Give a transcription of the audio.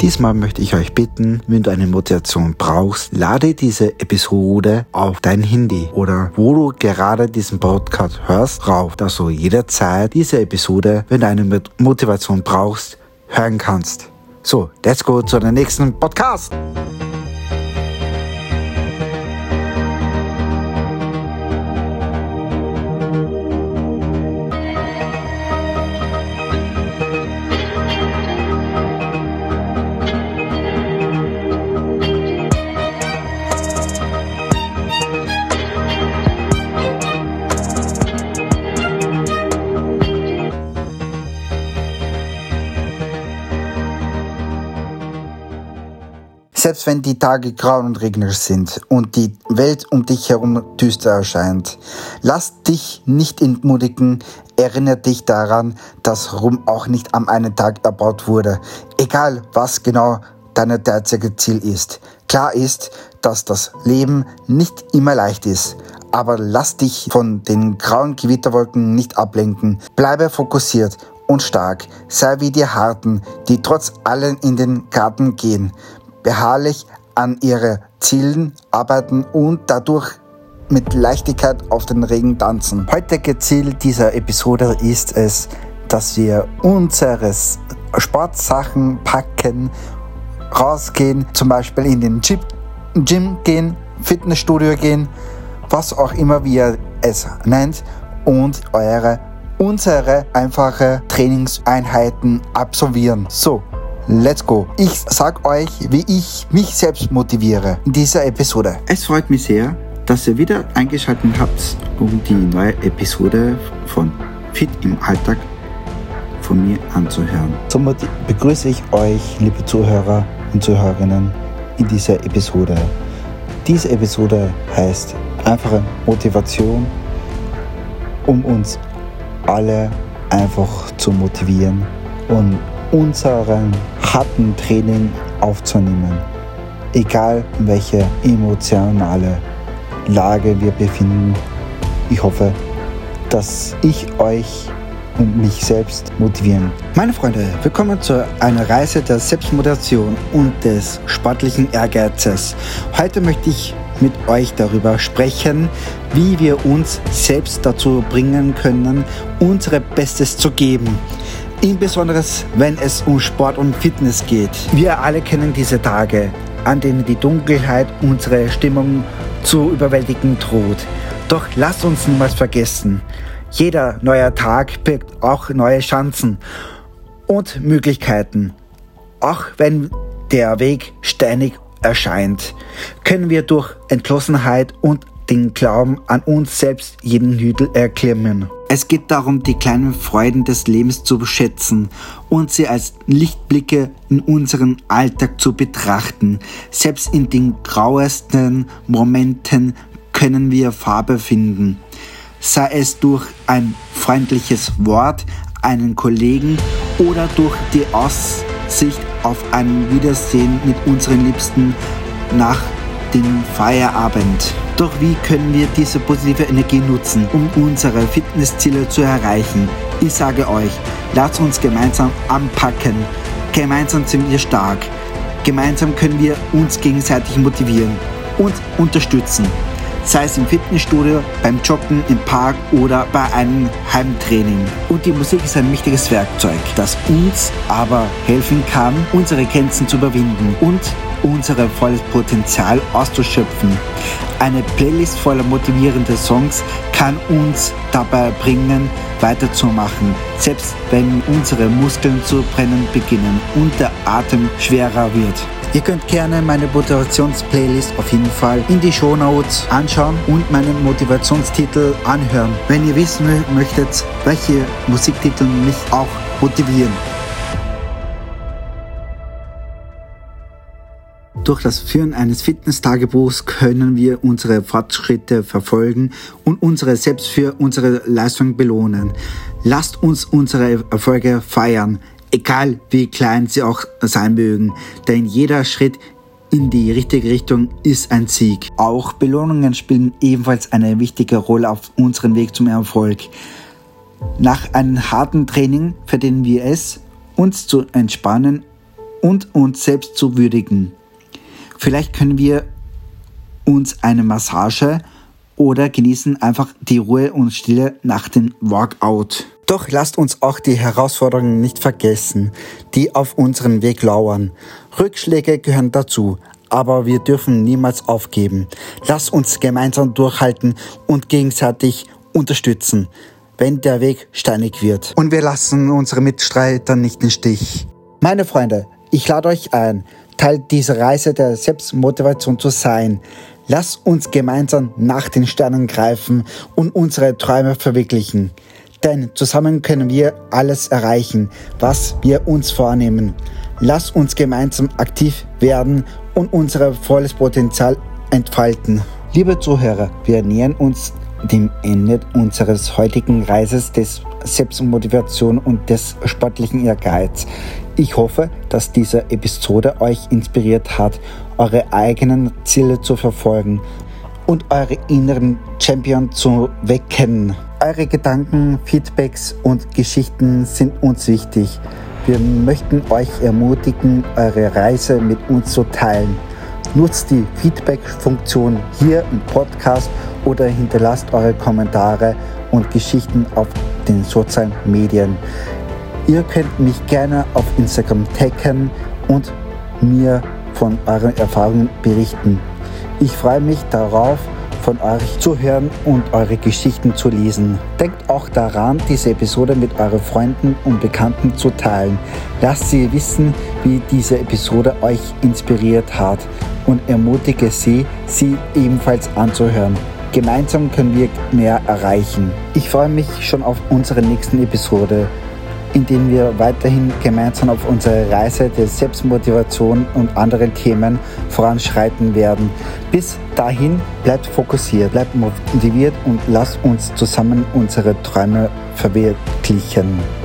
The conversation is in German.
Diesmal möchte ich euch bitten, wenn du eine Motivation brauchst, lade diese Episode auf dein Handy oder wo du gerade diesen Podcast hörst, rauf, dass du jederzeit diese Episode, wenn du eine Motivation brauchst, hören kannst. So, let's go zu der nächsten Podcast. Selbst wenn die Tage grau und regnerisch sind und die Welt um dich herum düster erscheint, lass dich nicht entmutigen, erinnere dich daran, dass Rom auch nicht am einen Tag erbaut wurde, egal was genau dein derzeitiges Ziel ist. Klar ist, dass das Leben nicht immer leicht ist, aber lass dich von den grauen Gewitterwolken nicht ablenken. Bleibe fokussiert und stark, sei wie die Harten, die trotz allem in den Garten gehen, beharrlich an ihre Zielen arbeiten und dadurch mit Leichtigkeit auf den Regen tanzen. Heutiges Ziel dieser Episode ist es, dass wir unsere Sportsachen packen, rausgehen, zum Beispiel in den Gym gehen, Fitnessstudio gehen, was auch immer wir es nennt, und unsere einfache Trainingseinheiten absolvieren. So, let's go. Ich sag euch, wie ich mich selbst motiviere in dieser Episode. Es freut mich sehr, dass ihr wieder eingeschaltet habt, um die neue Episode von Fit im Alltag von mir anzuhören. Somit begrüße ich euch, liebe Zuhörer und Zuhörerinnen, in dieser Episode. Diese Episode heißt einfache Motivation, um uns alle einfach zu motivieren und unseren harten Training aufzunehmen, egal in welche emotionale Lage wir befinden. Ich hoffe, dass ich euch und mich selbst motivieren. Meine Freunde, willkommen zu einer Reise der Selbstmotivation und des sportlichen Ehrgeizes. Heute möchte ich mit euch darüber sprechen, wie wir uns selbst dazu bringen können, unser Bestes zu geben. Insbesondere wenn es um Sport und Fitness geht. Wir alle kennen diese Tage, an denen die Dunkelheit unsere Stimmung zu überwältigen droht. Doch lasst uns niemals vergessen, jeder neue Tag birgt auch neue Chancen und Möglichkeiten. Auch wenn der Weg steinig erscheint, können wir durch Entschlossenheit und den Glauben an uns selbst jeden Hügel erklimmen. Es geht darum, die kleinen Freuden des Lebens zu schätzen und sie als Lichtblicke in unseren Alltag zu betrachten. Selbst in den grauesten Momenten können wir Farbe finden. Sei es durch ein freundliches Wort, einen Kollegen oder durch die Aussicht auf ein Wiedersehen mit unseren Liebsten nach dem Feierabend. Doch wie können wir diese positive Energie nutzen, um unsere Fitnessziele zu erreichen? Ich sage euch, lasst uns gemeinsam anpacken. Gemeinsam sind wir stark. Gemeinsam können wir uns gegenseitig motivieren und unterstützen. Sei es im Fitnessstudio, beim Joggen, im Park oder bei einem Heimtraining. Und die Musik ist ein wichtiges Werkzeug, das uns aber helfen kann, unsere Grenzen zu überwinden und unser volles Potenzial auszuschöpfen. Eine Playlist voller motivierender Songs kann uns dabei bringen, weiterzumachen, selbst wenn unsere Muskeln zu brennen beginnen und der Atem schwerer wird. Ihr könnt gerne meine Motivationsplaylist auf jeden Fall in die Shownotes anschauen und meinen Motivationstitel anhören, wenn ihr wissen möchtet, welche Musiktitel mich auch motivieren. Durch das Führen eines Fitness-Tagebuchs können wir unsere Fortschritte verfolgen und unsere selbst für unsere Leistung belohnen. Lasst uns unsere Erfolge feiern, egal wie klein sie auch sein mögen, denn jeder Schritt in die richtige Richtung ist ein Sieg. Auch Belohnungen spielen ebenfalls eine wichtige Rolle auf unserem Weg zum Erfolg. Nach einem harten Training verdienen wir es, uns zu entspannen und uns selbst zu würdigen. Vielleicht können wir uns eine Massage oder genießen einfach die Ruhe und Stille nach dem Workout. Doch lasst uns auch die Herausforderungen nicht vergessen, die auf unserem Weg lauern. Rückschläge gehören dazu, aber wir dürfen niemals aufgeben. Lasst uns gemeinsam durchhalten und gegenseitig unterstützen, wenn der Weg steinig wird. Und wir lassen unsere Mitstreiter nicht im Stich. Meine Freunde, ich lade euch ein, Teil dieser Reise der Selbstmotivation zu sein. Lasst uns gemeinsam nach den Sternen greifen und unsere Träume verwirklichen. Denn zusammen können wir alles erreichen, was wir uns vornehmen. Lasst uns gemeinsam aktiv werden und unser volles Potenzial entfalten. Liebe Zuhörer, wir nähern uns dem Ende unseres heutigen Reises des Selbstmotivation und des sportlichen Ehrgeiz. Ich hoffe, dass diese Episode euch inspiriert hat, eure eigenen Ziele zu verfolgen und eure inneren Champion zu wecken. Eure Gedanken, Feedbacks und Geschichten sind uns wichtig. Wir möchten euch ermutigen, eure Reise mit uns zu teilen. Nutzt die Feedback-Funktion hier im Podcast oder hinterlasst eure Kommentare und Geschichten auf den sozialen Medien. Ihr könnt mich gerne auf Instagram taggen und mir von euren Erfahrungen berichten. Ich freue mich darauf, von euch zu hören und eure Geschichten zu lesen. Denkt auch daran, diese Episode mit euren Freunden und Bekannten zu teilen. Lasst sie wissen, wie diese Episode euch inspiriert hat und ermutige sie ebenfalls anzuhören. Gemeinsam können wir mehr erreichen. Ich freue mich schon auf unsere nächsten Episode, in denen wir weiterhin gemeinsam auf unserer Reise der Selbstmotivation und anderen Themen voranschreiten werden. Bis dahin, bleibt fokussiert, bleibt motiviert und lasst uns zusammen unsere Träume verwirklichen.